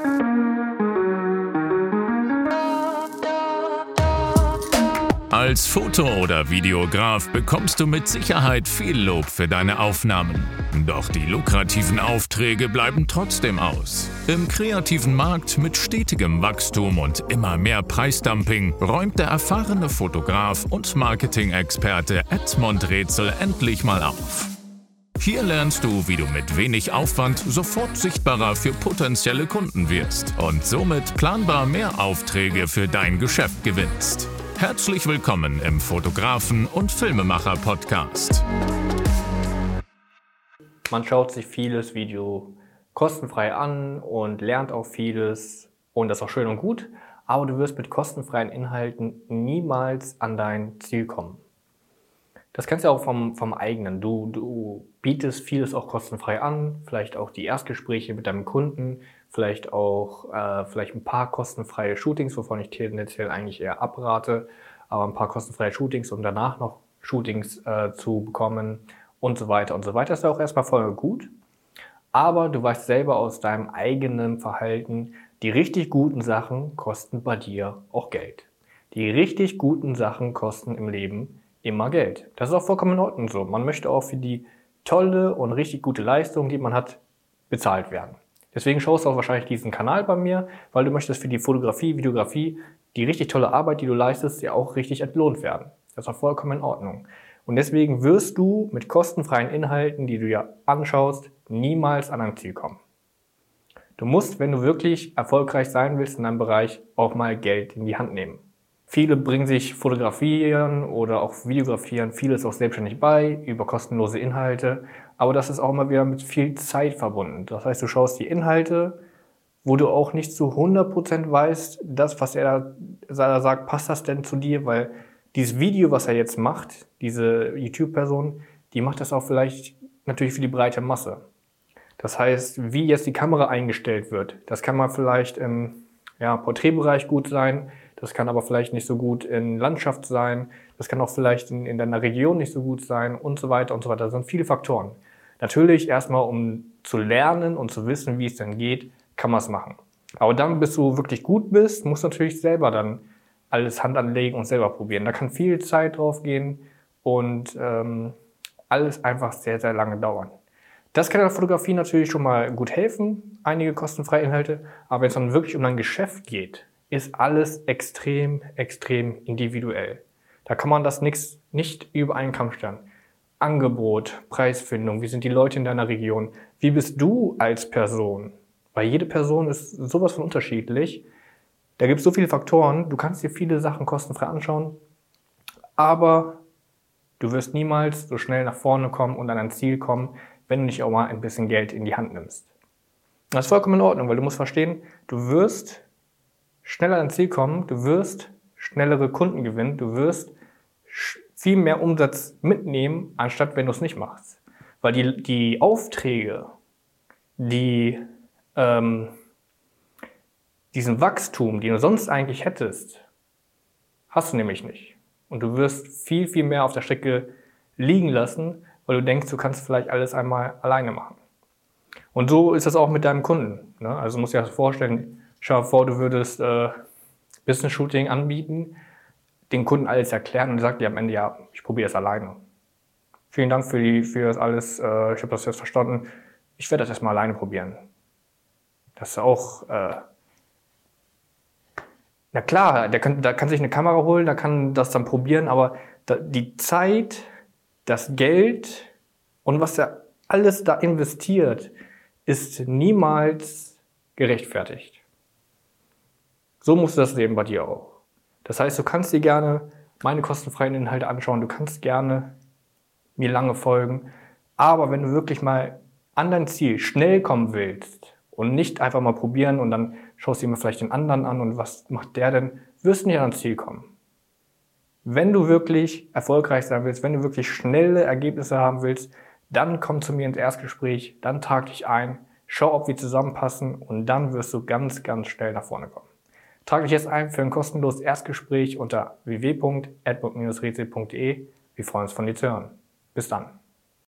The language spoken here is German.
Als Foto- oder Videograf bekommst du mit Sicherheit viel Lob für deine Aufnahmen. Doch die lukrativen Aufträge bleiben trotzdem aus. Im kreativen Markt mit stetigem Wachstum und immer mehr Preisdumping räumt der erfahrene Fotograf und Marketing-Experte Edmond Rätsel endlich mal auf. Hier lernst du, wie du mit wenig Aufwand sofort sichtbarer für potenzielle Kunden wirst und somit planbar mehr Aufträge für dein Geschäft gewinnst. Herzlich willkommen im Fotografen- und Filmemacher-Podcast. Man schaut sich vieles Video kostenfrei an und lernt auch vieles und das ist auch schön und gut, aber du wirst mit kostenfreien Inhalten niemals an dein Ziel kommen. Das kennst du auch vom eigenen. Du bietest vieles auch kostenfrei an, vielleicht auch die Erstgespräche mit deinem Kunden, vielleicht auch vielleicht ein paar kostenfreie Shootings, wovon ich tendenziell eigentlich eher abrate, aber ein paar kostenfreie Shootings, um danach noch Shootings zu bekommen und so weiter und so weiter. Das ist auch erstmal voll gut, aber du weißt selber aus deinem eigenen Verhalten, die richtig guten Sachen kosten bei dir auch Geld. Die richtig guten Sachen kosten im Leben immer Geld. Das ist auch vollkommen in Ordnung so. Man möchte auch für die tolle und richtig gute Leistung, die man hat, bezahlt werden. Deswegen schaust du auch wahrscheinlich diesen Kanal bei mir, weil du möchtest für die Fotografie, Videografie, die richtig tolle Arbeit, die du leistest, ja auch richtig entlohnt werden. Das ist auch vollkommen in Ordnung. Und deswegen wirst du mit kostenfreien Inhalten, die du ja anschaust, niemals an dein Ziel kommen. Du musst, wenn du wirklich erfolgreich sein willst in deinem Bereich, auch mal Geld in die Hand nehmen. Viele bringen sich Fotografieren oder auch Videografieren vieles auch selbstständig bei, über kostenlose Inhalte. Aber das ist auch immer wieder mit viel Zeit verbunden. Das heißt, du schaust die Inhalte, wo du auch nicht zu 100% weißt, das, was er da sagt, passt das denn zu dir? Weil dieses Video, was er jetzt macht, diese YouTube-Person, die macht das auch vielleicht natürlich für die breite Masse. Das heißt, wie jetzt die Kamera eingestellt wird, das kann mal vielleicht im Porträtbereich gut sein. Das kann aber vielleicht nicht so gut in Landschaft sein. Das kann auch vielleicht in deiner Region nicht so gut sein und so weiter und so weiter. Das sind viele Faktoren. Natürlich erstmal, um zu lernen und zu wissen, wie es denn geht, kann man es machen. Aber dann, bis du wirklich gut bist, musst du natürlich selber dann alles Hand anlegen und selber probieren. Da kann viel Zeit drauf gehen und alles einfach sehr, sehr lange dauern. Das kann der Fotografie natürlich schon mal gut helfen, einige kostenfreie Inhalte. Aber wenn es dann wirklich um dein Geschäft geht, ist alles extrem, extrem individuell. Da kann man das nicht über einen Kamm stellen. Angebot, Preisfindung, wie sind die Leute in deiner Region? Wie bist du als Person? Weil jede Person ist sowas von unterschiedlich. Da gibt es so viele Faktoren. Du kannst dir viele Sachen kostenfrei anschauen, aber du wirst niemals so schnell nach vorne kommen und an ein Ziel kommen, wenn du nicht auch mal ein bisschen Geld in die Hand nimmst. Das ist vollkommen in Ordnung, weil du musst verstehen, du wirst schneller ans Ziel kommen, du wirst schnellere Kunden gewinnen, du wirst viel mehr Umsatz mitnehmen, anstatt wenn du es nicht machst. Weil die Aufträge, diesen Wachstum, den du sonst eigentlich hättest, hast du nämlich nicht. Und du wirst viel, viel mehr auf der Strecke liegen lassen, weil du denkst, du kannst vielleicht alles einmal alleine machen. Und so ist das auch mit deinem Kunden. Ne? Also du musst dir das vorstellen, schau dir vor, du würdest Business-Shooting anbieten, den Kunden alles erklären und er sagt dir am Ende, ja, ich probiere es alleine. Vielen Dank für das alles, ich habe das jetzt verstanden, ich werde das erstmal alleine probieren. Das ist auch, na klar, da kann sich eine Kamera holen, da kann das dann probieren, aber die Zeit, das Geld und was er alles da investiert, ist niemals gerechtfertigt. So musst du das sehen bei dir auch. Das heißt, du kannst dir gerne meine kostenfreien Inhalte anschauen, du kannst gerne mir lange folgen, aber wenn du wirklich mal an dein Ziel schnell kommen willst und nicht einfach mal probieren und dann schaust du dir mal vielleicht den anderen an und was macht der denn, wirst du nicht an dein Ziel kommen. Wenn du wirklich erfolgreich sein willst, wenn du wirklich schnelle Ergebnisse haben willst, dann komm zu mir ins Erstgespräch, dann trag dich ein, schau, ob wir zusammenpassen und dann wirst du ganz, ganz schnell nach vorne kommen. Trag dich jetzt ein für ein kostenloses Erstgespräch unter www.edmund-rätsel.de. Wir freuen uns von dir zu hören. Bis dann.